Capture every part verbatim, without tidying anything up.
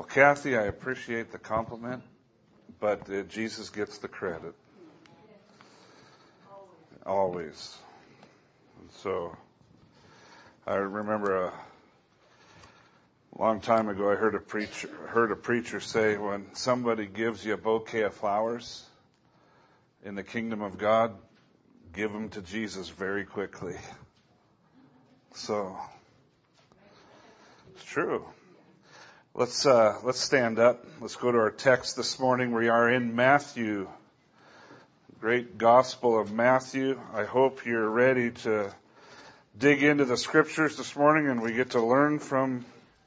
Kathy, I appreciate the compliment, but uh, Jesus gets the credit. Always. And so, I remember a long time ago I heard a preacher, heard a preacher say, when somebody gives you a bouquet of flowers in the kingdom of God, give them to Jesus very quickly. So, it's true. Let's uh, let's stand up. Let's go to our text this morning. We are in Matthew, great Gospel of Matthew. I hope you're ready to dig into the Scriptures this morning, and we get to learn from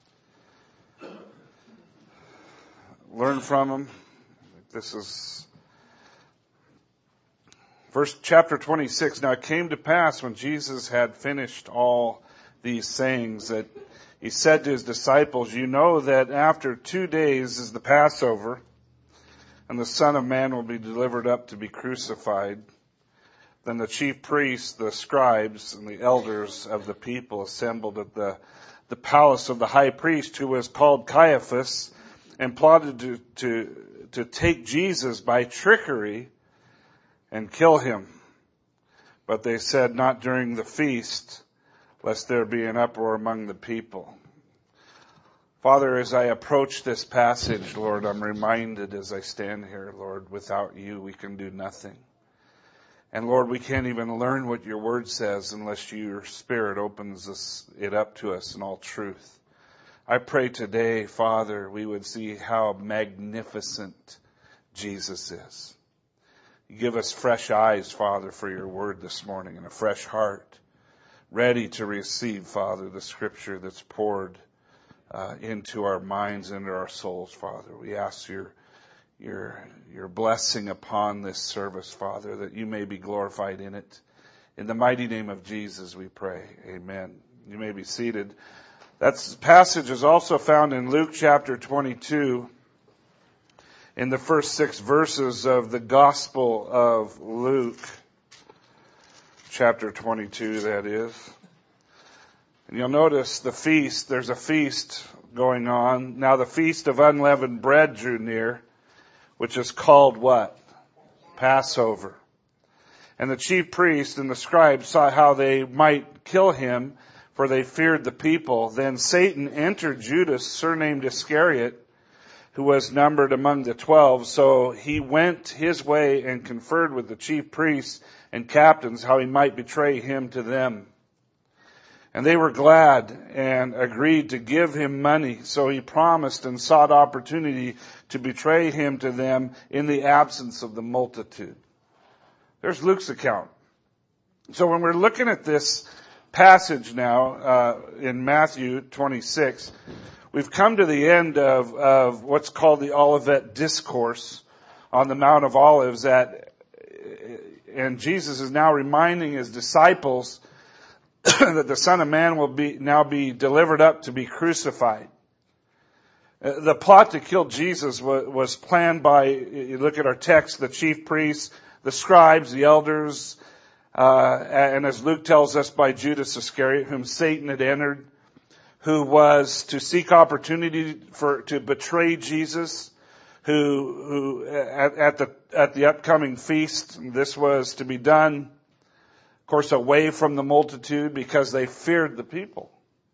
learn from them. This is verse chapter twenty-six. Now it came to pass when Jesus had finished all these sayings that he said to his disciples, "You know that after two days is the Passover, and the Son of Man will be delivered up to be crucified." Then the chief priests, the scribes, and the elders of the people assembled at the, the palace of the high priest, who was called Caiaphas, and plotted to, to, to take Jesus by trickery and kill him. But they said, "Not during the feast, lest there be an uproar among the people." Father, as I approach this passage, Lord, I'm reminded as I stand here, Lord, without you we can do nothing. And Lord, we can't even learn what your word says unless your Spirit opens us, it up to us in all truth. I pray today, Father, we would see how magnificent Jesus is. You give us fresh eyes, Father, for your word this morning, and a fresh heart, ready to receive, Father, the Scripture that's poured uh, into our minds, into our souls, Father. We ask your your your blessing upon this service, Father, that you may be glorified in it. In the mighty name of Jesus, we pray. Amen. You may be seated. That passage is also found in Luke chapter twenty-two, in the first six verses of the Gospel of Luke. Chapter twenty-two, that is. And you'll notice the feast, there's a feast going on. Now the feast of unleavened bread drew near, which is called what? Passover. And the chief priests and the scribes saw how they might kill him, for they feared the people. Then Satan entered Judas, surnamed Iscariot, who was numbered among the twelve. So he went his way and conferred with the chief priests and captains how he might betray him to them. And they were glad and agreed to give him money. So he promised and sought opportunity to betray him to them in the absence of the multitude. There's Luke's account. So when we're looking at this passage now uh, in Matthew twenty-six, we've come to the end of, of what's called the Olivet Discourse on the Mount of Olives, that, and Jesus is now reminding his disciples that the Son of Man will be now be delivered up to be crucified. The plot to kill Jesus was, was planned by, you look at our text, the chief priests, the scribes, the elders, uh, and as Luke tells us, by Judas Iscariot, whom Satan had entered, who was to seek opportunity for to betray Jesus, who who at, at the at the upcoming feast, this was to be done, of course, away from the multitude because they feared the people.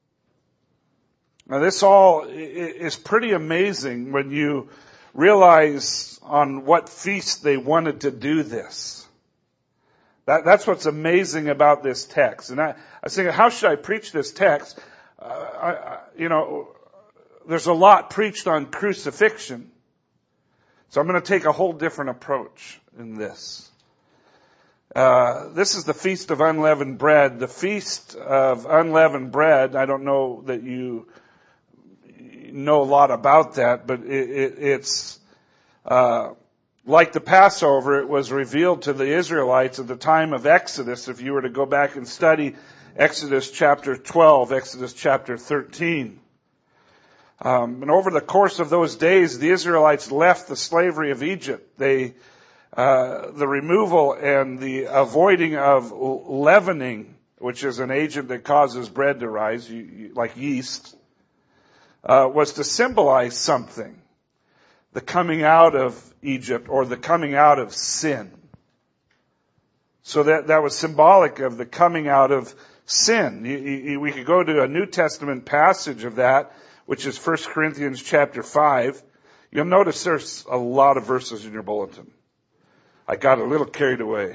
Now this all is pretty amazing when you realize on what feast they wanted to do this. That, that's what's amazing about this text. And I, I was thinking, how should I preach this text? Uh, I, I, you know, there's a lot preached on crucifixion. So I'm going to take a whole different approach in this. Uh, this is the Feast of Unleavened Bread. The Feast of Unleavened Bread, I don't know that you know a lot about that, but it, it, it's uh, like the Passover. It was revealed to the Israelites at the time of Exodus. If you were to go back and study Exodus chapter twelve, Exodus chapter thirteen. Um, and over the course of those days, the Israelites left the slavery of Egypt. They Uh, the removal and the avoiding of leavening, which is an agent that causes bread to rise, you, you, like yeast, uh, was to symbolize something. The coming out of Egypt, or the coming out of sin. So that, that was symbolic of the coming out of sin. You, you, we could go to a New Testament passage of that, which is First Corinthians chapter five. You'll notice there's a lot of verses in your bulletin. I got a little carried away.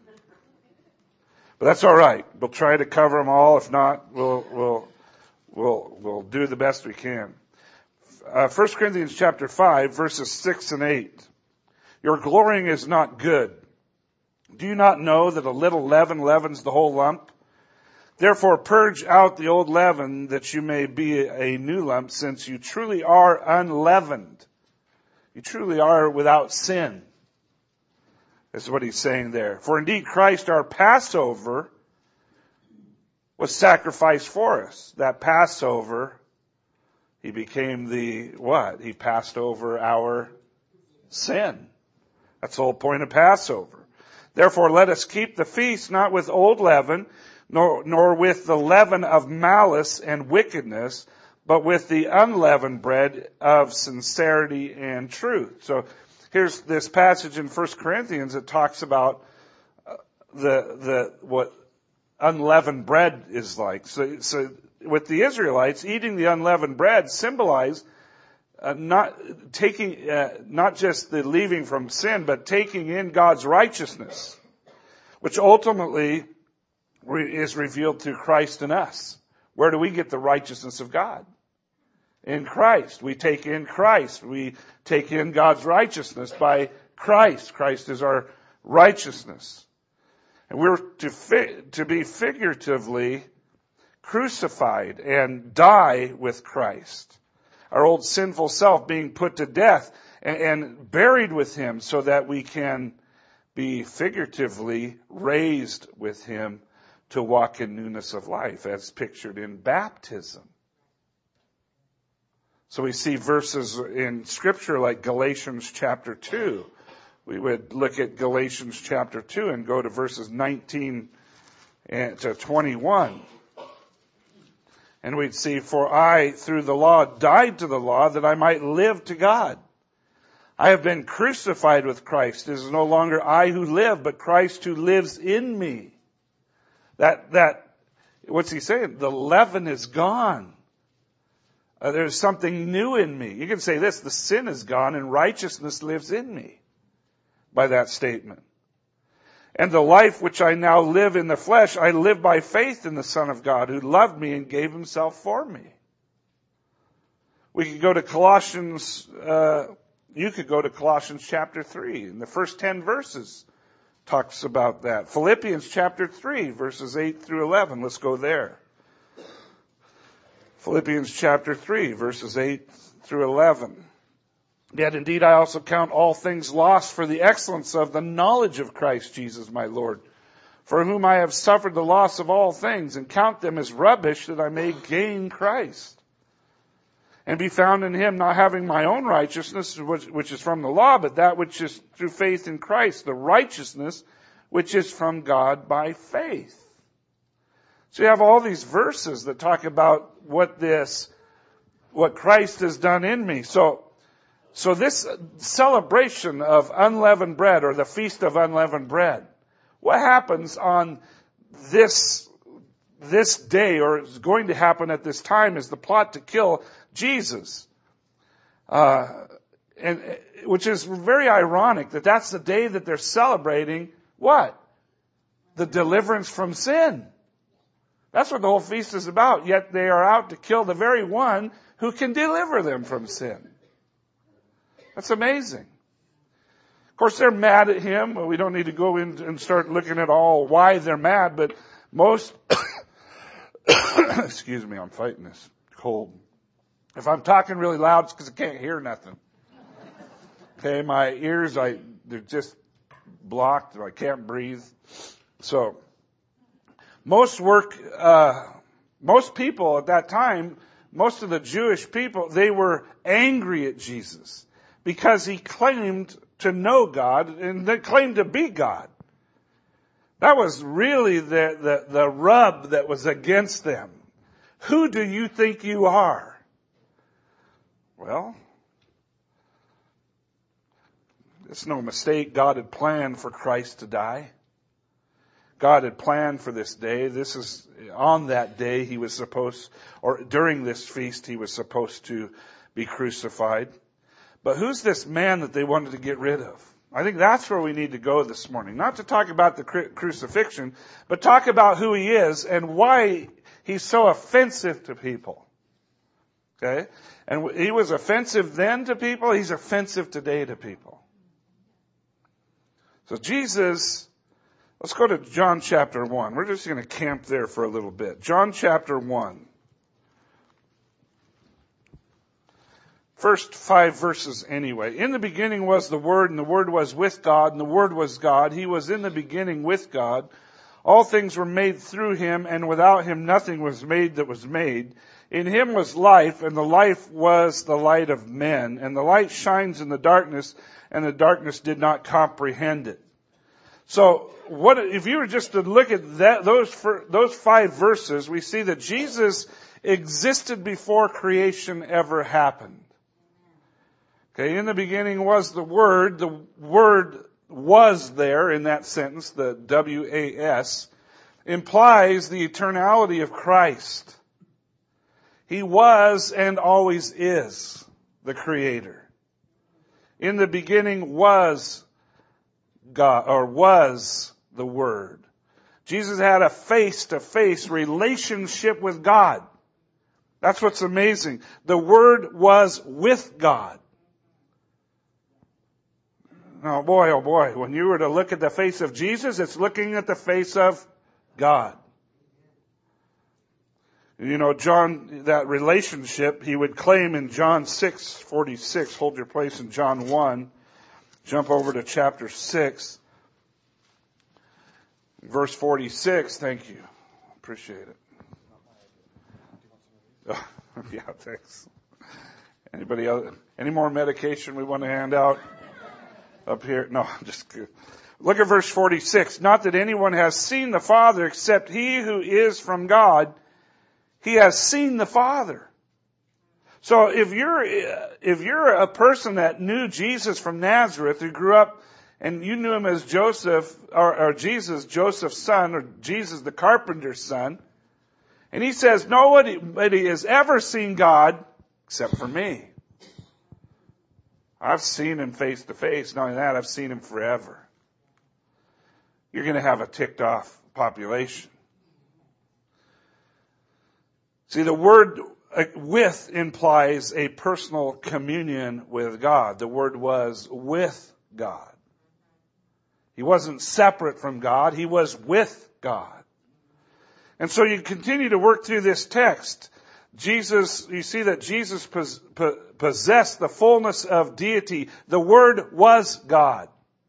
But that's all right. We'll try to cover them all. If not, we'll, we'll, we'll, we'll do the best we can. Uh, First Corinthians chapter five, verses six and eight. Your glorying is not good. Do you not know that a little leaven leavens the whole lump? Therefore purge out the old leaven, that you may be a new lump, since you truly are unleavened. You truly are without sin. That's what he's saying there. For indeed Christ, our Passover, was sacrificed for us. That Passover, he became the what? He passed over our sin. That's the whole point of Passover. Therefore let us keep the feast not with old leaven, nor, nor with the leaven of malice and wickedness, but with the unleavened bread of sincerity and truth. So here's this passage in First Corinthians that talks about the, the, what unleavened bread is like. So, so with the Israelites, eating the unleavened bread symbolized uh, not taking, uh, not just the leaving from sin, but taking in God's righteousness, which ultimately re- is revealed through Christ in us. Where do we get the righteousness of God? In Christ. We take in Christ. We take in God's righteousness by Christ. Christ is our righteousness. And we're to, fi- to be figuratively crucified and die with Christ. Our old sinful self being put to death and, and buried with Him, so that we can be figuratively raised with Him to walk in newness of life, as pictured in baptism. So we see verses in Scripture like Galatians chapter two. We would look at Galatians chapter two and go to verses nineteen to twenty-one. And we'd see, for I, through the law, died to the law that I might live to God. I have been crucified with Christ. It is no longer I who live, but Christ who lives in me. That, that, what's he saying? The leaven is gone. Uh, there's something new in me. You can say this, the sin is gone and righteousness lives in me, by that statement. And the life which I now live in the flesh, I live by faith in the Son of God, who loved me and gave Himself for me. We could go to Colossians, uh, you could go to Colossians chapter three, and the first ten verses talks about that. Philippians chapter three, verses eight through eleven. Let's go there. Philippians chapter three, verses eight through eleven. Yet indeed I also count all things lost for the excellence of the knowledge of Christ Jesus my Lord, for whom I have suffered the loss of all things, and count them as rubbish, that I may gain Christ, and be found in Him, not having my own righteousness, which, which is from the law, but that which is through faith in Christ, the righteousness which is from God by faith. So you have all these verses that talk about what this, what Christ has done in me. So, so this celebration of unleavened bread, or the Feast of Unleavened Bread, what happens on this, this day, or is going to happen at this time, is the plot to kill Jesus. Uh, and, which is very ironic that that's the day that they're celebrating what? The deliverance from sin. That's what the whole feast is about. Yet they are out to kill the very one who can deliver them from sin. That's amazing. Of course, they're mad at Him. We don't need to go in and start looking at all why they're mad, but most, excuse me, I'm fighting this cold. If I'm talking really loud, it's because I can't hear nothing. Okay, my ears, I, they're just blocked. I can't breathe. So, most work, uh, most people at that time, most of the Jewish people, they were angry at Jesus because He claimed to know God and they claimed to be God. That was really the, the, the rub that was against them. Who do you think you are? Well, it's no mistake. God had planned for Christ to die. God had planned for this day. This is on that day he was supposed, or during this feast he was supposed to be crucified. But who's this man that they wanted to get rid of? I think that's where we need to go this morning. Not to talk about the cru- crucifixion, but talk about who he is and why he's so offensive to people. Okay? And he was offensive then to people. He's offensive today to people. So Jesus, let's go to John chapter one. We're just going to camp there for a little bit. John chapter one. First five verses anyway. In the beginning was the Word, and the Word was with God, and the Word was God. He was in the beginning with God. All things were made through him, and without him nothing was made that was made. In him was life, and the life was the light of men. And the light shines in the darkness, and the darkness did not comprehend it. So, what if you were just to look at that, those those five verses, we see that Jesus existed before creation ever happened. Okay, in the beginning was the Word. The Word was there in that sentence, the W A S, implies the eternality of Christ. He was and always is the Creator. In the beginning was God, or was the Word. Jesus had a face-to-face relationship with God. That's what's amazing. The Word was with God. Oh boy, oh boy, when you were to look at the face of Jesus, it's looking at the face of God. You know, John, that relationship, he would claim in John six forty-six. Hold your place in John one. Jump over to chapter six. Verse forty-six. Thank you. Appreciate it. Oh, yeah, thanks. Anybody else? Any more medication we want to hand out? Up here. No, I'm just kidding. Look at verse forty-six. Not that anyone has seen the Father except he who is from God. He has seen the Father. So if you're, if you're a person that knew Jesus from Nazareth, who grew up and you knew him as Joseph, or, or Jesus, Joseph's son, or Jesus the carpenter's son, and he says, nobody has ever seen God except for me. I've seen him face to face. Not only that, I've seen him forever. You're going to have a ticked off population. See, the word with implies a personal communion with God. The word was with God. He wasn't separate from God. He was with God. And so you continue to work through this text. Jesus, you see that Jesus possessed the fullness of deity. The Word was God.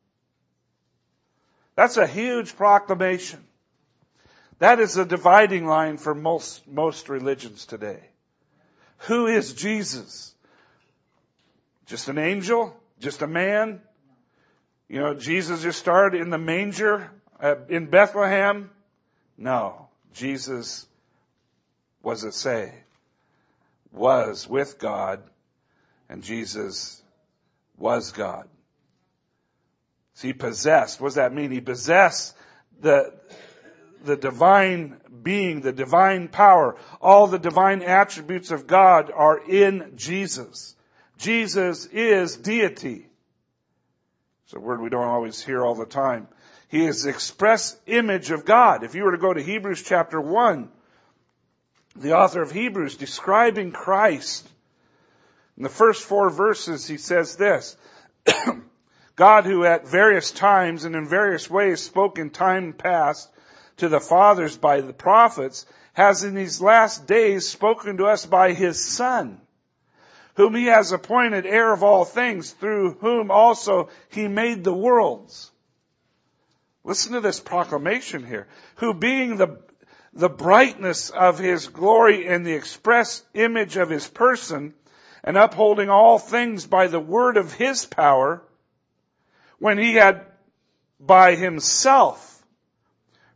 That's a huge proclamation. That is a dividing line for most, most religions today. Who is Jesus? Just an angel? Just a man? You know, Jesus just started in the manger in Bethlehem? No. Jesus, what does it say? Was with God, and Jesus was God. So he possessed. What does that mean? He possessed the, the divine being, the divine power. All the divine attributes of God are in Jesus. Jesus is deity. It's a word we don't always hear all the time. He is the express image of God. If you were to go to Hebrews chapter one, the author of Hebrews describing Christ, in the first four verses he says this, God who at various times and in various ways spoke in time past to the fathers by the prophets, has in these last days spoken to us by his Son, whom he has appointed heir of all things, through whom also he made the worlds. Listen to this proclamation here. Who being the, the brightness of his glory and the express image of his person, and upholding all things by the word of his power, when he had by himself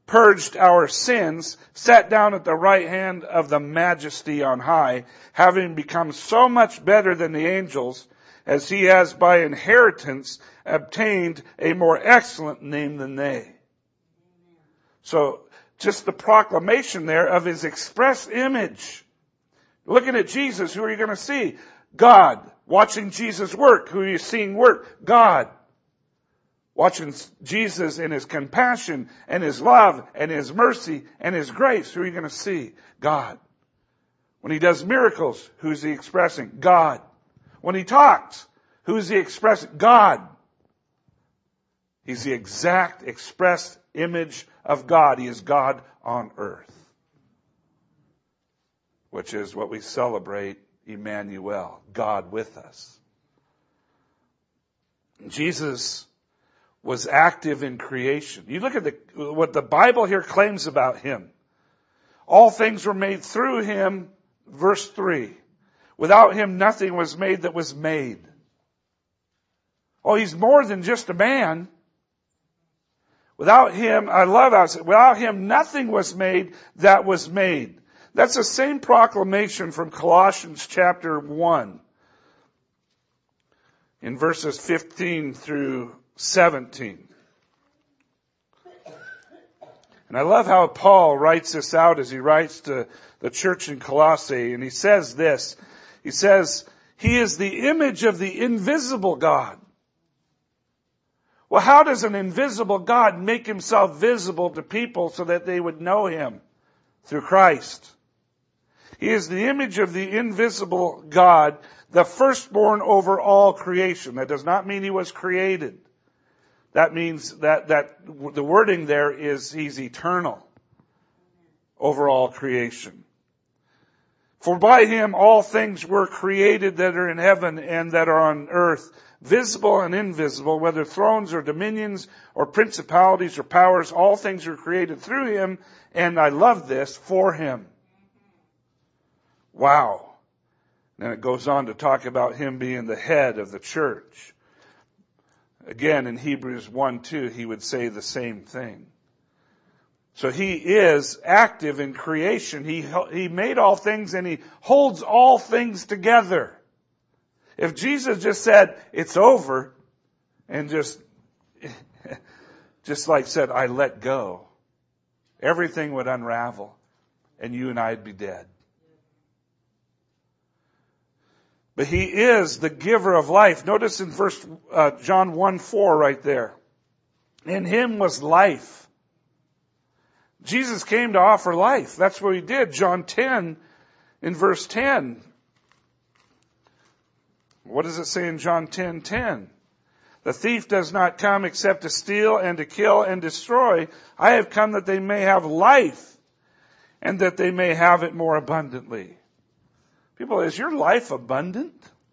purged our sins, sat down at the right hand of the Majesty on high, having become so much better than the angels, as he has by inheritance obtained a more excellent name than they. So, just the proclamation there of his express image. Looking at Jesus, who are you going to see? God. Watching Jesus work, who are you seeing work? God. Watching Jesus in his compassion and his love and his mercy and his grace, who are you going to see? God. When he does miracles, who's he expressing? God. When he talks, who's he expressing? God. He's the exact expressed image of God. He is God on earth, which is what we celebrate, Emmanuel, God with us. Jesus was active in creation. You look at the, what the Bible here claims about him. All things were made through him, verse three. Without him nothing was made that was made. Oh, he's more than just a man. Without him, I love how it says, without him nothing was made that was made. That's the same proclamation from Colossians chapter one. In verses fifteen through seventeen. And I love how Paul writes this out as he writes to the church in Colossae. And he says this. He says, he is the image of the invisible God. Well, how does an invisible God make himself visible to people so that they would know him? Through Christ. He is the image of the invisible God, the firstborn over all creation. That does not mean he was created. That means that, that the wording there is he's eternal over all creation. For by him all things were created that are in heaven and that are on earth, visible and invisible, whether thrones or dominions or principalities or powers, all things were created through him, and I love this, for him. Wow. Then it goes on to talk about him being the head of the church. Again, in Hebrews one two, he would say the same thing. So he is active in creation. He, he made all things and he holds all things together. If Jesus just said, it's over, and just, just like said, I let go, everything would unravel and you and I'd be dead. But he is the giver of life. Notice in verse uh, John one four right there. In him was life. Jesus came to offer life. That's what he did. John ten in verse ten. What does it say in John ten ten? The thief does not come except to steal and to kill and destroy. I have come that they may have life and that they may have it more abundantly. People, is your life abundant?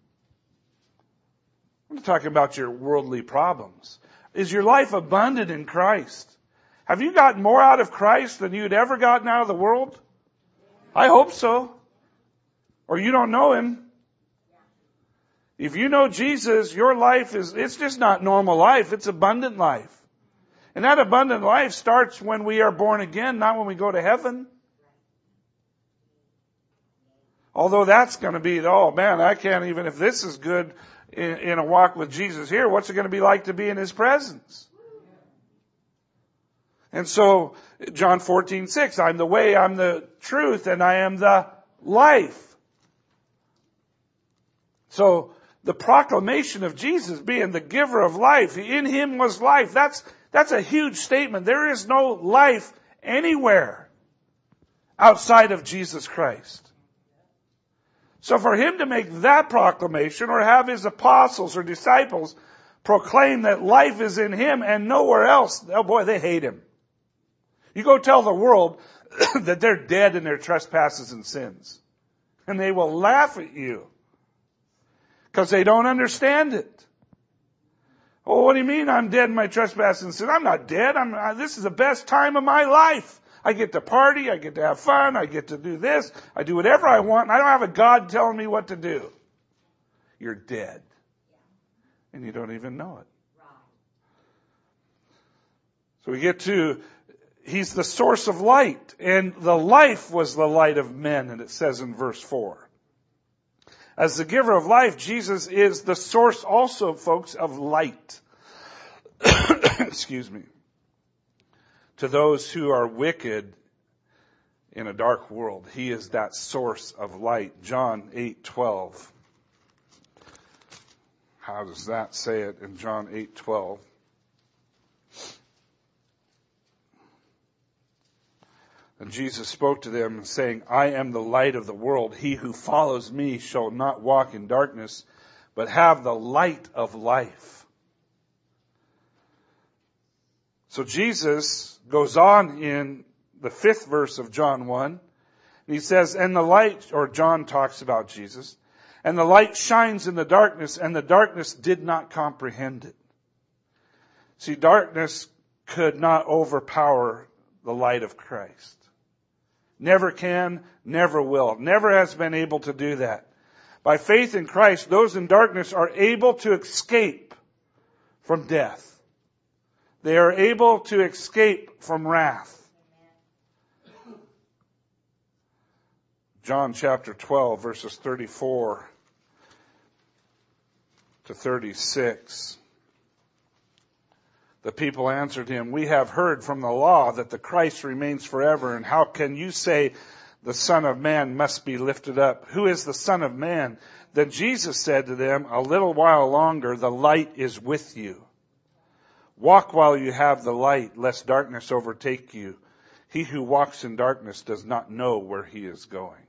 I'm not talking about your worldly problems. Is your life abundant in Christ? Have you gotten more out of Christ than you'd ever gotten out of the world? I hope so. Or you don't know him. If you know Jesus, your life is, it's just not normal life, it's abundant life. And that abundant life starts when we are born again, not when we go to heaven. Although that's going to be, oh man, I can't even, if this is good in, in a walk with Jesus here, what's it going to be like to be in his presence? And so, John fourteen six, I'm the way, I'm the truth, and I am the life. So, the proclamation of Jesus being the giver of life, in him was life, that's, that's a huge statement. There is no life anywhere outside of Jesus Christ. So for him to make that proclamation, or have his apostles or disciples proclaim that life is in him and nowhere else, oh boy, they hate him. You go tell the world that they're dead in their trespasses and sins, and they will laugh at you because they don't understand it. Oh, what do you mean I'm dead in my trespasses and sins? I'm not dead. I'm, I, this is the best time of my life. I get to party, I get to have fun, I get to do this, I do whatever I want, and I don't have a God telling me what to do. You're dead. And you don't even know it. So we get to He's the source of light, and the life was the light of men, and it says in verse four. As the giver of life, Jesus is the source also, folks, of light. Excuse me. To those who are wicked in a dark world, He is that source of light. John eight twelve. How does that say it in John eight twelve? And Jesus spoke to them, saying, I am the light of the world. He who follows me shall not walk in darkness, but have the light of life. So Jesus goes on in the fifth verse of John one. He says, and the light, or John talks about Jesus, and the light shines in the darkness, and the darkness did not comprehend it. See, darkness could not overpower the light of Christ. Never can, never will. Never has been able to do that. By faith in Christ, those in darkness are able to escape from death. They are able to escape from wrath. John chapter twelve, verses thirty-four to thirty-six. The people answered him, we have heard from the law that the Christ remains forever, and how can you say the Son of Man must be lifted up? Who is the Son of Man? Then Jesus said to them, a little while longer the light is with you. Walk while you have the light, lest darkness overtake you. He who walks in darkness does not know where he is going.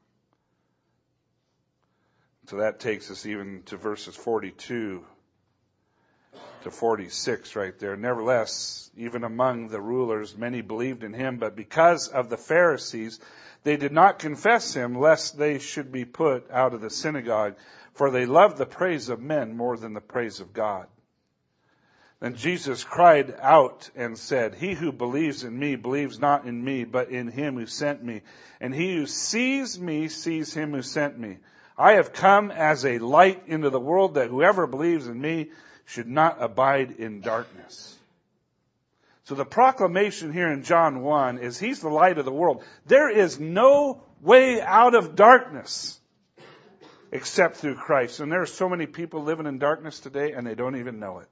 So that takes us even to verses forty-two to forty-six right there. Nevertheless, even among the rulers, many believed in him, but because of the Pharisees, they did not confess him, lest they should be put out of the synagogue, for they loved the praise of men more than the praise of God. Then Jesus cried out and said, he who believes in me believes not in me, but in him who sent me. And he who sees me sees him who sent me. I have come as a light into the world, that whoever believes in me should not abide in darkness. So the proclamation here in John one is he's the light of the world. There is no way out of darkness except through Christ. And there are so many people living in darkness today and they don't even know it.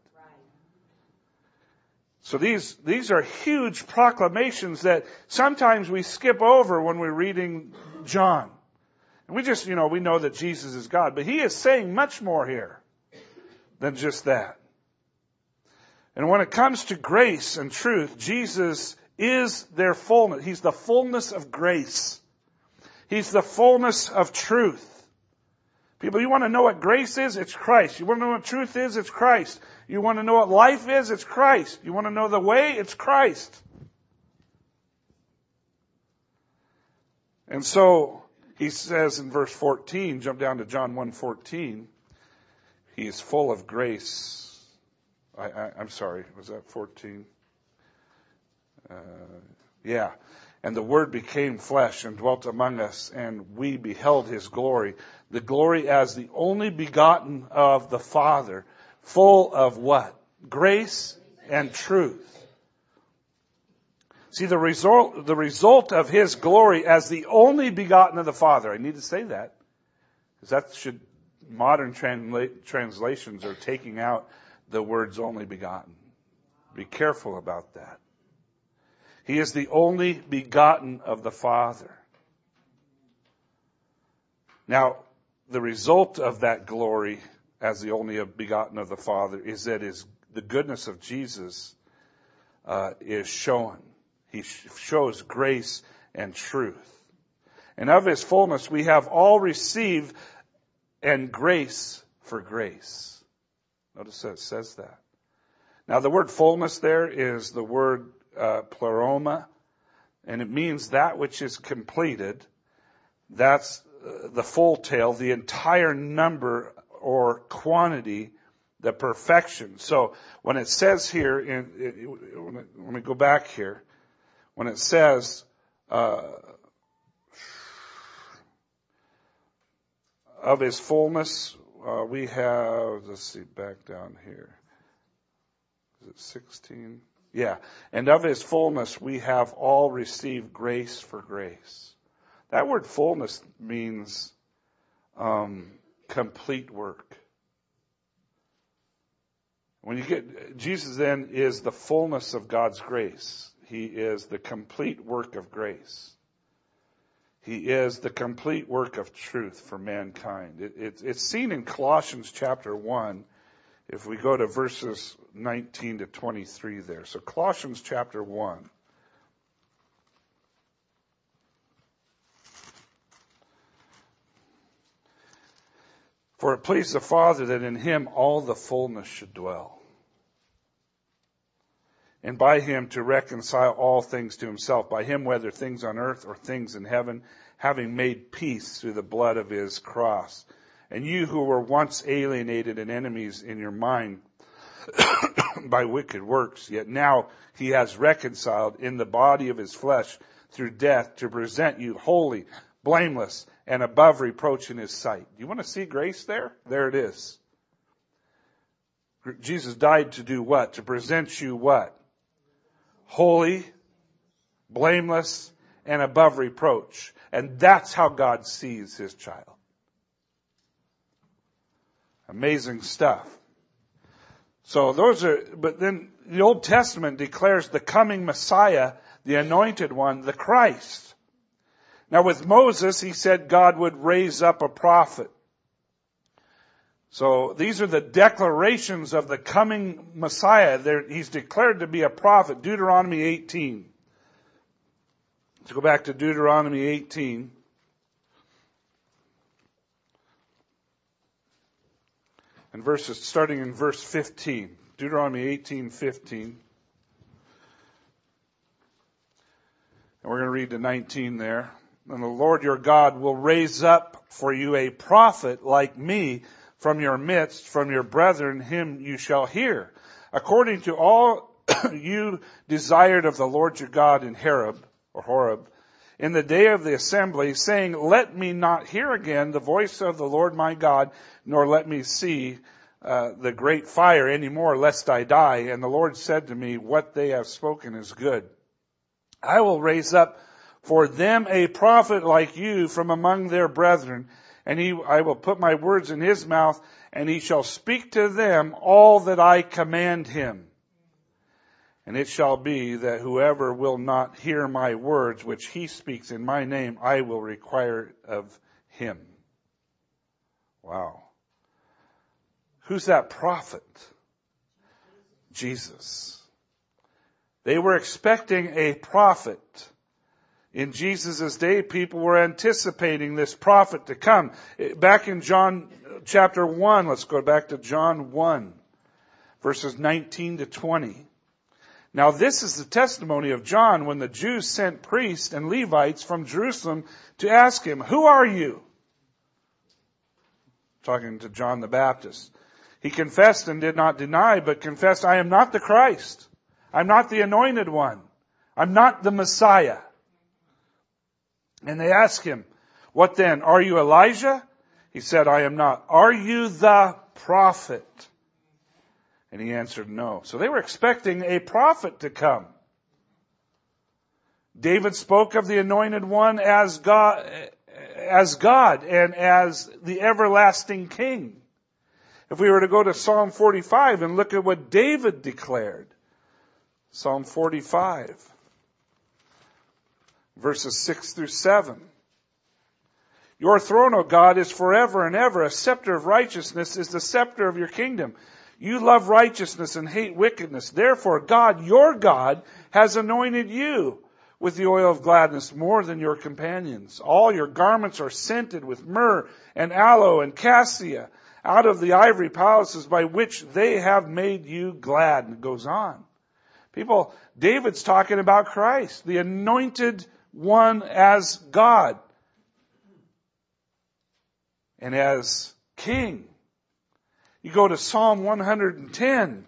So these, these are huge proclamations that sometimes we skip over when we're reading John. And we just, you know, we know that Jesus is God, but he is saying much more here than just that. And when it comes to grace and truth, Jesus is their fullness. He's the fullness of grace. He's the fullness of truth. People, you want to know what grace is? It's Christ. You want to know what truth is? It's Christ. You want to know what life is? It's Christ. You want to know the way? It's Christ. And so he says in verse fourteen, jump down to John one fourteen, he is full of grace. I, I, I'm sorry, was that fourteen? Uh, yeah. And the Word became flesh and dwelt among us, and we beheld his glory. The glory as the only begotten of the Father, full of what? Grace and truth. See, the result, the result of his glory as the only begotten of the Father. I need to say that, because that should, modern transla- translations are taking out the words only begotten. Be careful about that. He is the only begotten of the Father. Now, the result of that glory as the only begotten of the Father is that is the goodness of Jesus uh, is shown. He sh- shows grace and truth. And of his fullness we have all received, and grace for grace. Notice that it says that. Now the word fullness there is the word uh, pleroma, and it means that which is completed. That's uh, the full tale, the entire number or quantity, the perfection. So when it says here, in, in, let me go back here, when it says uh, of his fullness, uh, we have, let's see, back down here. Is it sixteen? Yeah. And of his fullness we have all received grace for grace. That word fullness means um, complete work. When you get, Jesus then is the fullness of God's grace. He is the complete work of grace. He is the complete work of truth for mankind. It, it, it's seen in Colossians chapter one, if we go to verses nineteen to twenty-three there. So Colossians chapter one. For it pleased the Father that in him all the fullness should dwell, and by him to reconcile all things to himself, by him whether things on earth or things in heaven, having made peace through the blood of his cross. And you who were once alienated and enemies in your mind by wicked works, yet now he has reconciled in the body of his flesh through death to present you holy, blameless, and above reproach in his sight. You want to see grace there? There it is. Jesus died to do what? To present you what? Holy, blameless, and above reproach. And that's how God sees his child. Amazing stuff. So those are, but then the Old Testament declares the coming Messiah, the anointed one, the Christ. Now with Moses, he said God would raise up a prophet. So these are the declarations of the coming Messiah. There, he's declared to be a prophet. Deuteronomy eighteen. Let's go back to Deuteronomy eighteen. And verses, starting in verse fifteen. Deuteronomy eighteen fifteen. And we're going to read to nineteen there. And the Lord your God will raise up for you a prophet like me from your midst, from your brethren, him you shall hear. According to all you desired of the Lord your God in Horeb, or Horeb, in the day of the assembly, saying, let me not hear again the voice of the Lord my God, nor let me see uh, the great fire any more, lest I die. And the Lord said to me, what they have spoken is good. I will raise up for them a prophet like you from among their brethren, and he, I will put my words in his mouth, and he shall speak to them all that I command him. And it shall be that whoever will not hear my words, which he speaks in my name, I will require of him. Wow. Who's that prophet? Jesus. They were expecting a prophet. In Jesus' day, people were anticipating this prophet to come. Back in John chapter one, let's go back to John one, verses nineteen to twenty. Now this is the testimony of John when the Jews sent priests and Levites from Jerusalem to ask him, who are you? Talking to John the Baptist. He confessed and did not deny, but confessed, I am not the Christ. I'm not the anointed one. I'm not the Messiah. And they asked him, what then? Are you Elijah? He said, I am not. Are you the prophet? And he answered, no. So they were expecting a prophet to come. David spoke of the anointed one as God, as God and as the everlasting King. If we were to go to Psalm forty-five and look at what David declared. Psalm forty-five. Verses six through seven. Your throne, O God, is forever and ever. A scepter of righteousness is the scepter of your kingdom. You love righteousness and hate wickedness. Therefore, God, your God, has anointed you with the oil of gladness more than your companions. All your garments are scented with myrrh and aloe and cassia out of the ivory palaces by which they have made you glad. And it goes on. People, David's talking about Christ, the anointed one as God and as King. You go to Psalm one hundred ten,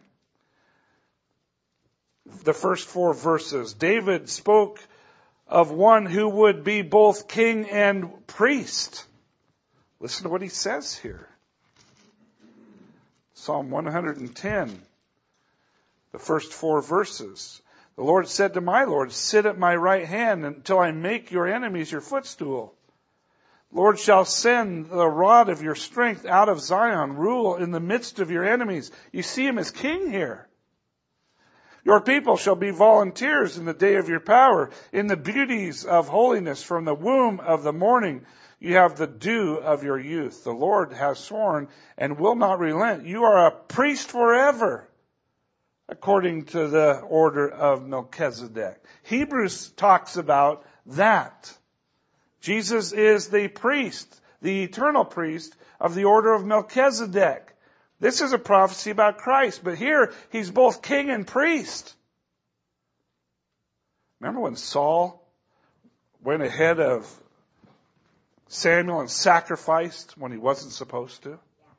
the first four verses. David spoke of one who would be both king and priest. Listen to what he says here. Psalm one hundred ten, the first four verses. The Lord said to my Lord, sit at my right hand until I make your enemies your footstool. Lord shall send the rod of your strength out of Zion, rule in the midst of your enemies. You see him as king here. Your people shall be volunteers in the day of your power, in the beauties of holiness. From the womb of the morning you have the dew of your youth. The Lord has sworn and will not relent. You are a priest forever, according to the order of Melchizedek. Hebrews talks about that. Jesus is the priest, the eternal priest of the order of Melchizedek. This is a prophecy about Christ, but here he's both king and priest. Remember when Saul went ahead of Samuel and sacrificed when he wasn't supposed to?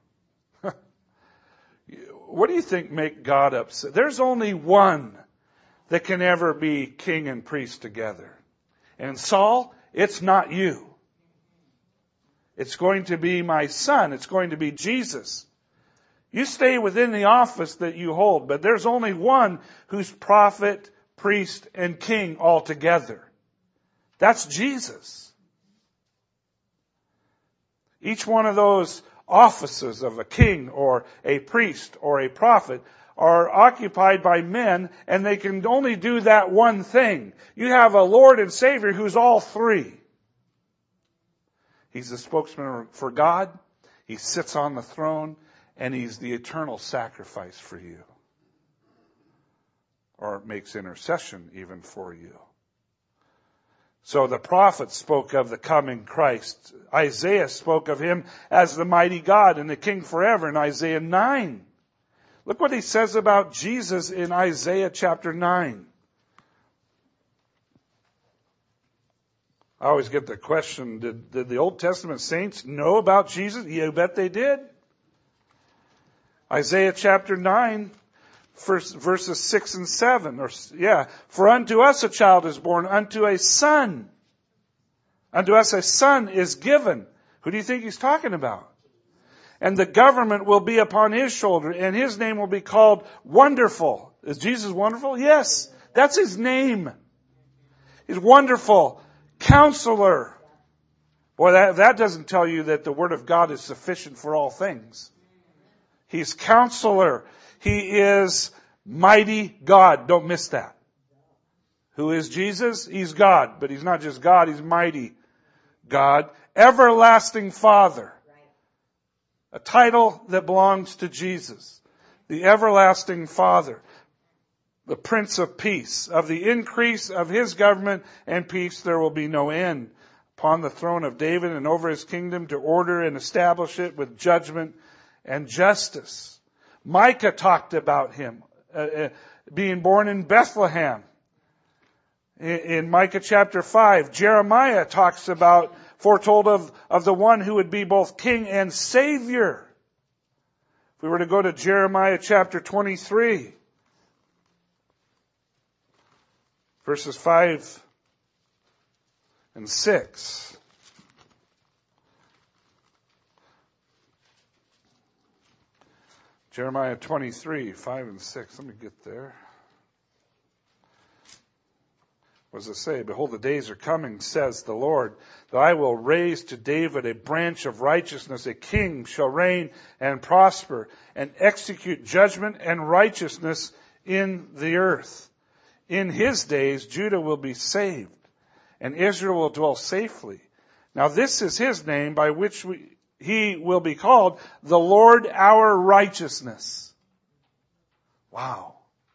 What do you think make God upset? There's only one that can ever be king and priest together. And Saul, it's not you. It's going to be my son. It's going to be Jesus. You stay within the office that you hold, but there's only one who's prophet, priest, and king all together. That's Jesus. Each one of those offices of a king or a priest or a prophet are occupied by men, and they can only do that one thing. You have a Lord and Savior who's all three. He's the spokesman for God, he sits on the throne, and he's the eternal sacrifice for you. Or makes intercession even for you. So the prophets spoke of the coming Christ. Isaiah spoke of him as the mighty God and the King forever in Isaiah nine. Look what he says about Jesus in Isaiah chapter nine. I always get the question, did, did the Old Testament saints know about Jesus? You bet they did. Isaiah chapter nine, first, verses six and seven. Or, yeah. For unto us a child is born, unto a son. Unto us a son is given. Who do you think he's talking about? And the government will be upon his shoulder, and his name will be called Wonderful. Is Jesus wonderful? Yes. That's his name. He's wonderful. Counselor. Boy, that, that doesn't tell you that the Word of God is sufficient for all things. He's Counselor. He is Mighty God. Don't miss that. Who is Jesus? He's God. But He's not just God, He's Mighty God. Everlasting Father. A title that belongs to Jesus. The Everlasting Father. The Prince of Peace. Of the increase of His government and peace there will be no end. Upon the throne of David and over His kingdom, to order and establish it with judgment and justice. Micah talked about Him uh, uh, being born in Bethlehem. In, in Micah chapter five, Jeremiah talks about, foretold of, of the one who would be both king and savior. If we were to go to Jeremiah chapter twenty-three, verses five and six. Jeremiah twenty-three, five and six. Let me get there. What does it say? Behold, the days are coming, says the Lord, that I will raise to David a branch of righteousness. A king shall reign and prosper and execute judgment and righteousness in the earth. In his days, Judah will be saved and Israel will dwell safely. Now this is his name by which we, he will be called, the Lord our righteousness. Wow.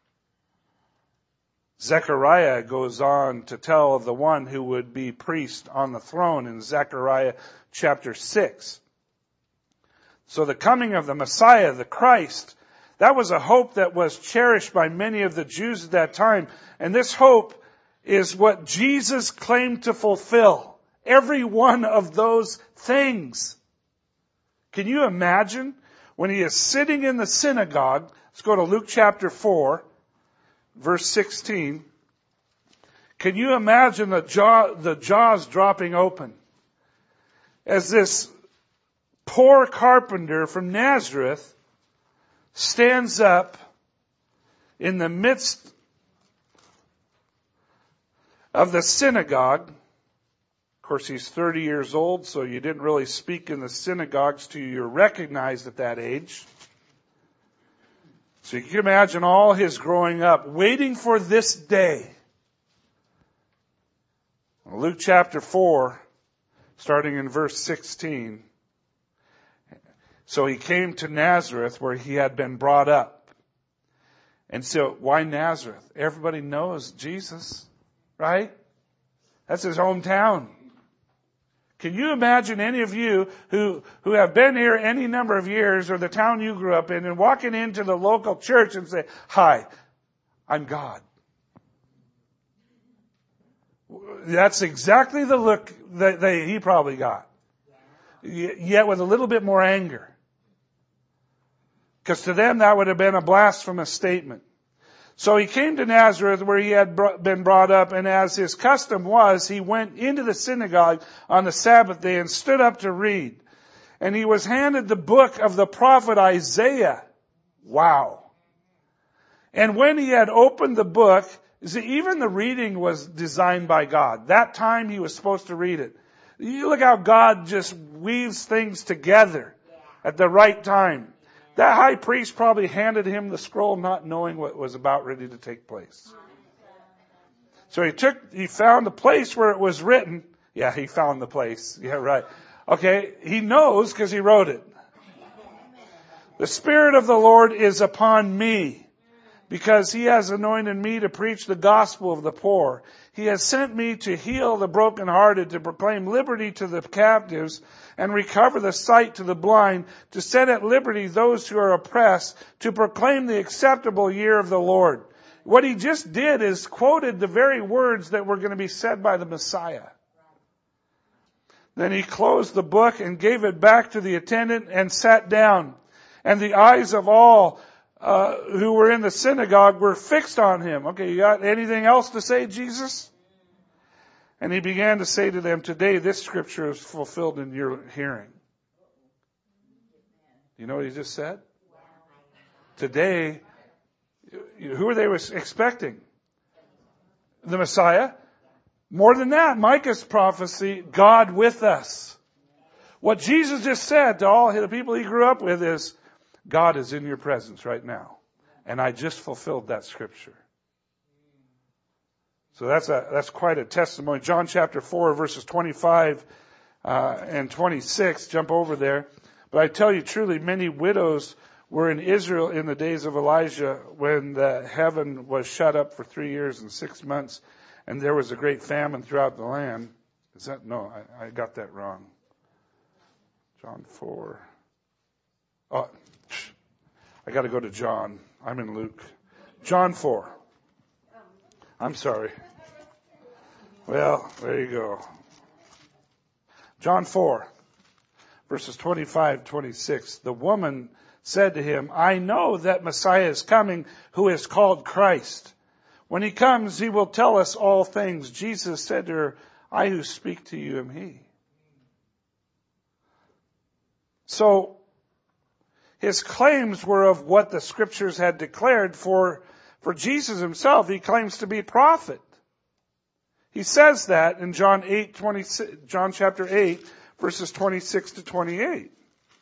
Zechariah goes on to tell of the one who would be priest on the throne in Zechariah chapter six. So the coming of the Messiah, the Christ, that was a hope that was cherished by many of the Jews at that time. And this hope is what Jesus claimed to fulfill. Every one of those things. Can you imagine when he is sitting in the synagogue? Let's go to Luke chapter four, verse sixteen. Can you imagine the jaw, the jaws dropping open as this poor carpenter from Nazareth stands up in the midst of the synagogue. Of course, he's thirty years old, so you didn't really speak in the synagogues till you were recognized at that age. So you can imagine all his growing up, waiting for this day. Luke chapter four, starting in verse sixteen. So he came to Nazareth where he had been brought up. And so, why Nazareth? Everybody knows Jesus, right? That's his hometown. Can you imagine any of you who, who have been here any number of years, or the town you grew up in, and walking into the local church and say, "Hi, I'm God"? That's exactly the look that they, he probably got. Yet with a little bit more anger. Because to them that would have been a blasphemous statement. So he came to Nazareth where he had been brought up, and as his custom was, he went into the synagogue on the Sabbath day and stood up to read. And he was handed the book of the prophet Isaiah. Wow. And when he had opened the book, see, even the reading was designed by God. That time he was supposed to read it. You look how God just weaves things together at the right time. That high priest probably handed him the scroll not knowing what was about ready to take place. So he took, he found the place where it was written. Yeah, he found the place. Yeah, right. Okay, he knows because he wrote it. The Spirit of the Lord is upon me, because he has anointed me to preach the gospel of the poor. He has sent me to heal the brokenhearted, to proclaim liberty to the captives, and recover the sight to the blind, to set at liberty those who are oppressed, to proclaim the acceptable year of the Lord. What he just did is quoted the very words that were going to be said by the Messiah. Then he closed the book and gave it back to the attendant and sat down. And the eyes of all Uh, who were in the synagogue were fixed on him. Okay, you got anything else to say, Jesus? And he began to say to them, "Today this scripture is fulfilled in your hearing." You know what he just said? Today, who are they expecting? The Messiah? More than that, Micah's prophecy, God with us. What Jesus just said to all the people he grew up with is, God is in your presence right now. And I just fulfilled that scripture. So that's a, that's quite a testimony. John chapter four, verses twenty-five uh, and twenty-six. Jump over there. But I tell you truly, many widows were in Israel in the days of Elijah, when the heaven was shut up for three years and six months, and there was a great famine throughout the land. Is that, no, I, I got that wrong. John four. Oh, I got to go to John. I'm in Luke. John four. I'm sorry. Well, there you go. John four, verses twenty-five, twenty-six. The woman said to him, "I know that Messiah is coming, who is called Christ. When he comes, he will tell us all things." Jesus said to her, "I who speak to you am he." So, his claims were of what the scriptures had declared. For, for Jesus himself, he claims to be a prophet. He says that in John eight, twenty, John chapter eight, verses twenty-six to twenty-eight.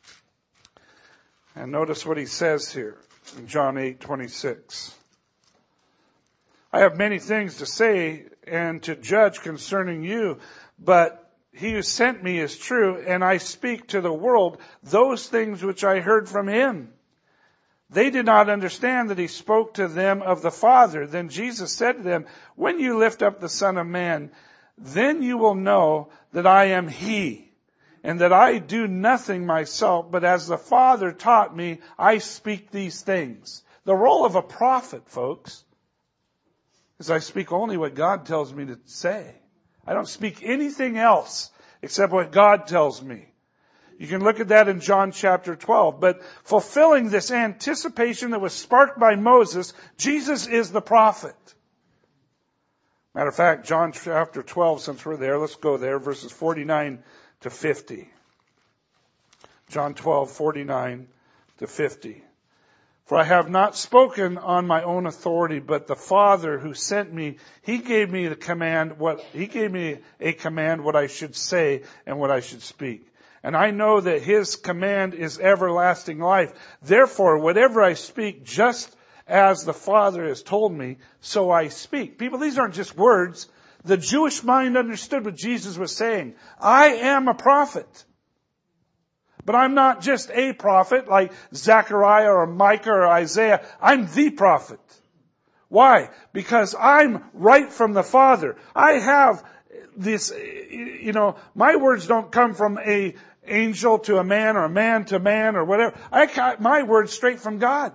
And notice what he says here in John eight, twenty-six. "I have many things to say and to judge concerning you, but he who sent me is true, and I speak to the world those things which I heard from him." They did not understand that he spoke to them of the Father. Then Jesus said to them, "When you lift up the Son of Man, then you will know that I am he, and that I do nothing myself, but as the Father taught me, I speak these things." The role of a prophet, folks, is I speak only what God tells me to say. I don't speak anything else except what God tells me. You can look at that in John chapter twelve. But fulfilling this anticipation that was sparked by Moses, Jesus is the prophet. Matter of fact, John chapter twelve, since we're there, let's go there, verses forty-nine to fifty. John twelve, forty-nine to fifty. For I have not spoken on my own authority, but the Father who sent me, He gave me the command, what, He gave me a command what I should say and what I should speak. And I know that His command is everlasting life. Therefore, whatever I speak, just as the Father has told me, so I speak. People, these aren't just words. The Jewish mind understood what Jesus was saying. I am a prophet. But I'm not just a prophet like Zechariah or Micah or Isaiah. I'm the prophet. Why? Because I'm right from the Father. I have this, you know, my words don't come from a angel to a man or a man to man or whatever. I got my words straight from God.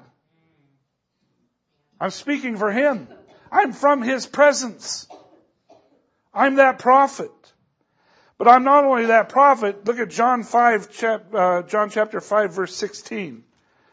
I'm speaking for Him. I'm from His presence. I'm that prophet. But I'm not only that prophet. Look at John five, chap, uh, John chapter five, verse sixteen.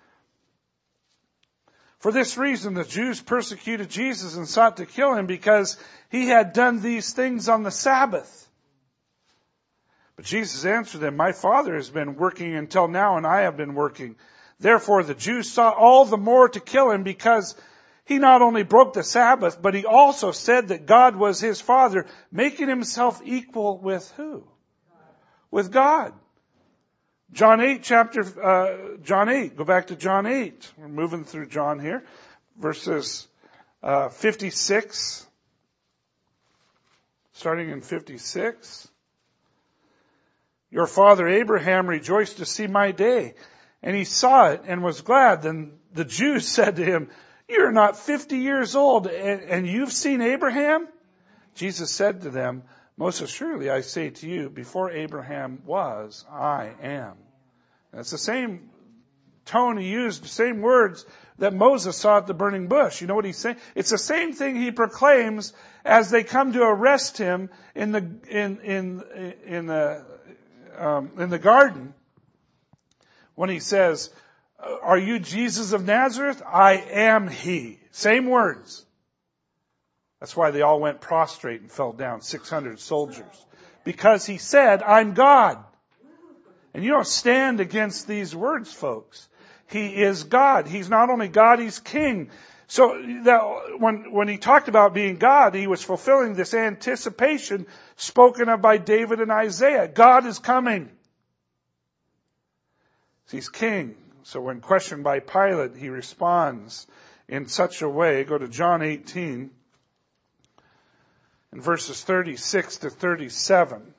For this reason, the Jews persecuted Jesus and sought to kill Him because He had done these things on the Sabbath. But Jesus answered them, my Father has been working until now, and I have been working. Therefore, the Jews sought all the more to kill Him because He not only broke the Sabbath, but He also said that God was His Father, making Himself equal with who? With God. John eight, chapter, uh, John eight. Go back to John eight. We're moving through John here. Verses, uh, fifty-six. Starting in fifty-six. Your father Abraham rejoiced to see my day, and he saw it and was glad. Then the Jews said to him, you're not fifty years old, and, and you've seen Abraham? Jesus said to them, most assuredly I say to you, before Abraham was, I am. And it's the same tone he used, the same words that Moses saw at the burning bush. You know what he's saying? It's the same thing he proclaims as they come to arrest him in the in in in the um, in the garden, when he says, are you Jesus of Nazareth? I am He. Same words. That's why they all went prostrate and fell down, six hundred soldiers. Because He said, I'm God. And you don't stand against these words, folks. He is God. He's not only God, He's King. So that when, when He talked about being God, He was fulfilling this anticipation spoken of by David and Isaiah. God is coming. He's King. So when questioned by Pilate, He responds in such a way. Go to John eighteen, in verses thirty-six to thirty-seven.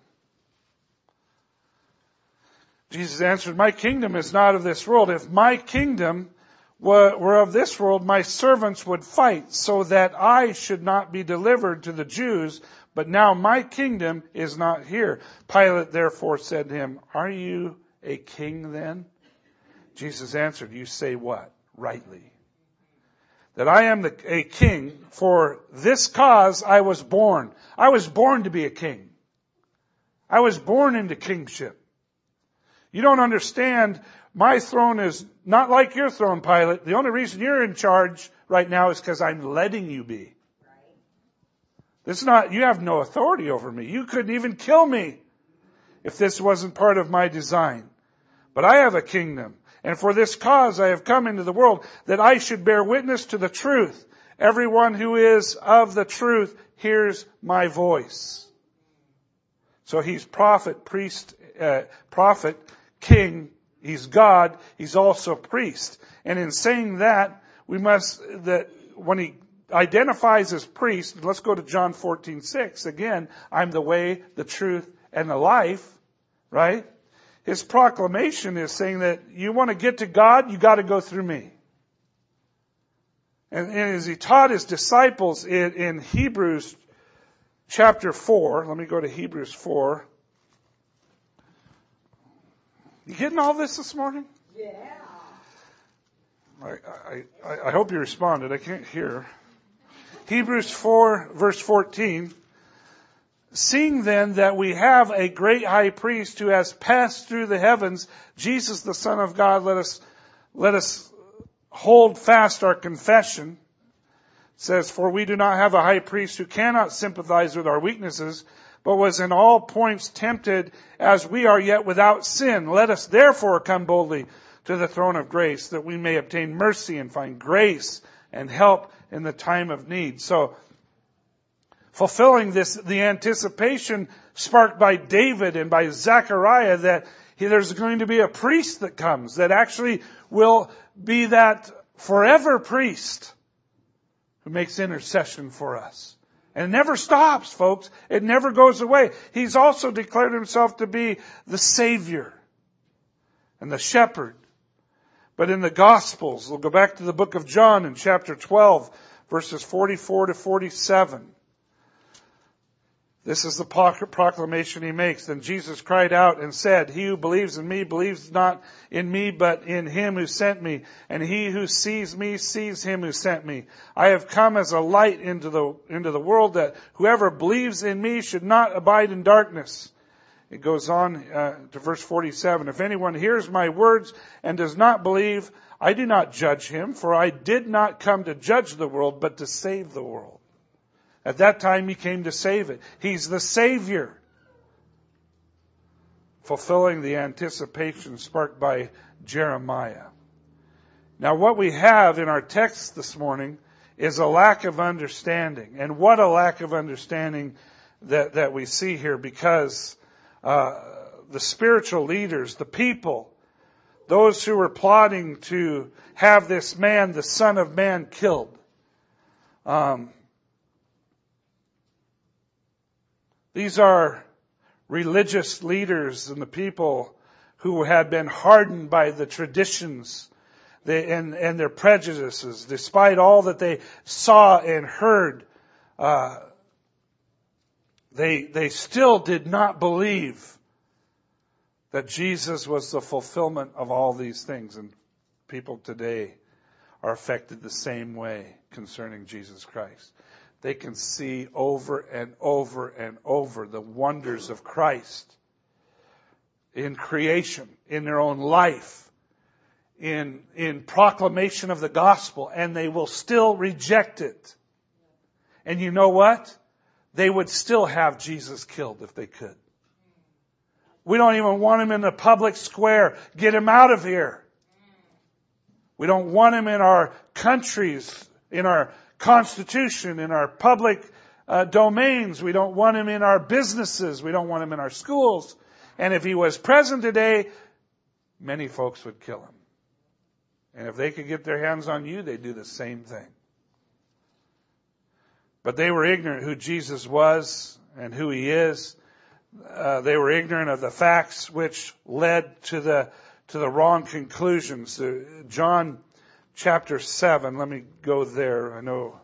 Jesus answered, my kingdom is not of this world. If my kingdom were, were of this world, my servants would fight so that I should not be delivered to the Jews. But now my kingdom is not here. Pilate therefore said to him, are you a king then? Jesus answered, you say what? Rightly. That I am the, a king. For this cause I was born. I was born to be a king. I was born into kingship. You don't understand. My throne is not like your throne, Pilate. The only reason you're in charge right now is because I'm letting you be. This is not, you have no authority over me. You couldn't even kill me if this wasn't part of my design. But I have a kingdom. And for this cause I have come into the world, that I should bear witness to the truth. Everyone who is of the truth hears my voice. So He's prophet, priest, uh, prophet, king. He's God. He's also priest. And in saying that, we must, that when He identifies as priest, let's go to John fourteen six. Again, I'm the way, the truth, and the life, right? His proclamation is saying that you want to get to God, you got to go through me. And, and as He taught His disciples in, in Hebrews chapter four, let me go to Hebrews four. You getting all this this morning? Yeah. I, I, I hope you responded. I can't hear. Hebrews four, verse fourteen. Seeing then that we have a great high priest who has passed through the heavens, Jesus the Son of God, let us, let us hold fast our confession. It says, for we do not have a high priest who cannot sympathize with our weaknesses, but was in all points tempted as we are, yet without sin. Let us therefore come boldly to the throne of grace that we may obtain mercy and find grace and help in the time of need. So, fulfilling this, the anticipation sparked by David and by Zechariah that he, there's going to be a priest that comes that actually will be that forever priest who makes intercession for us. And it never stops, folks. It never goes away. He's also declared himself to be the Savior and the Shepherd. But in the Gospels, we'll go back to the book of John in chapter twelve, verses forty-four to forty-seven. This is the proclamation he makes. Then Jesus cried out and said, "He who believes in me believes not in me, but in him who sent me. And he who sees me sees him who sent me. I have come as a light into the, into the world, that whoever believes in me should not abide in darkness." It goes on uh, to verse forty-seven. "If anyone hears my words and does not believe, I do not judge him, for I did not come to judge the world, but to save the world." At that time, he came to save it. He's the Savior, fulfilling the anticipation sparked by Jeremiah. Now, what we have in our text this morning is a lack of understanding. And what a lack of understanding that, that we see here, because uh, the spiritual leaders, the people, those who were plotting to have this man, the Son of Man, killed, um, these are religious leaders and the people who had been hardened by the traditions and, and their prejudices. Despite all that they saw and heard, uh, they, they still did not believe that Jesus was the fulfillment of all these things. And people today are affected the same way concerning Jesus Christ. They can see over and over and over the wonders of Christ in creation, in their own life, in, in proclamation of the gospel, and they will still reject it. And you know what? They would still have Jesus killed if they could. We don't even want him in the public square. Get him out of here. We don't want him in our countries, in our Constitution, in our public uh, domains. We don't want him in our businesses. We don't want him in our schools. And if he was present today, many folks would kill him. And if they could get their hands on you, they'd do the same thing. But they were ignorant who Jesus was and who he is. Uh, they were ignorant of the facts which led to the to the wrong conclusions. Uh, John chapter seven, let me go there. I know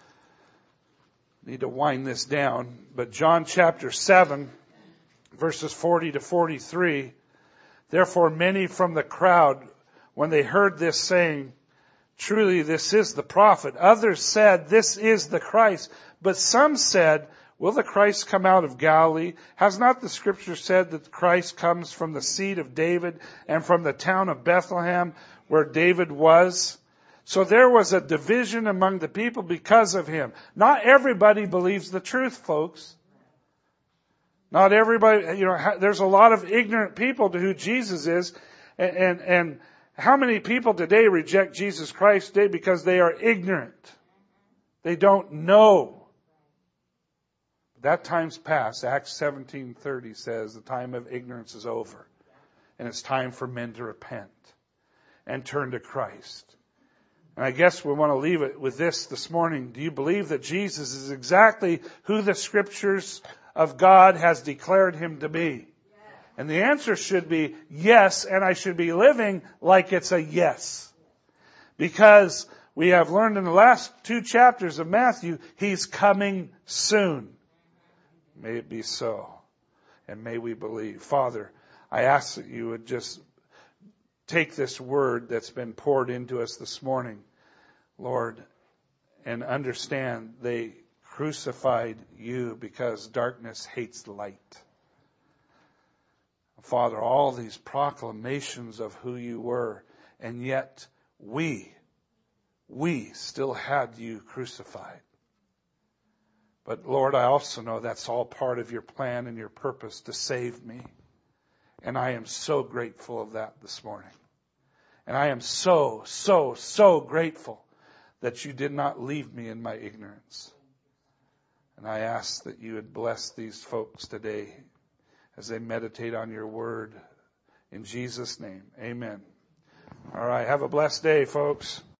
I need to wind this down. But John chapter seven, verses forty to forty-three. "Therefore many from the crowd, when they heard this, saying, 'Truly this is the prophet,' others said, 'This is the Christ.' But some said, 'Will the Christ come out of Galilee? Has not the Scripture said that Christ comes from the seed of David and from the town of Bethlehem where David was?' So there was a division among the people because of him." Not everybody believes the truth, folks. Not everybody, you know, there's a lot of ignorant people to who Jesus is. And, and, and how many people today reject Jesus Christ today because they are ignorant? They don't know. That time's past. Acts seventeen thirty says the time of ignorance is over. And it's time for men to repent and turn to Christ. And I guess we want to leave it with this this morning. Do you believe that Jesus is exactly who the Scriptures of God has declared him to be? Yes. And the answer should be yes, and I should be living like it's a yes. Because we have learned in the last two chapters of Matthew, he's coming soon. May it be so. And may we believe. Father, I ask that you would just take this word that's been poured into us this morning, Lord, and understand they crucified you because darkness hates light. Father, all these proclamations of who you were, and yet we, we still had you crucified. But Lord, I also know that's all part of your plan and your purpose to save me. And I am so grateful of that this morning. And I am so, so, so grateful that you did not leave me in my ignorance. And I ask that you would bless these folks today as they meditate on your word. In Jesus' name, amen. All right, have a blessed day, folks.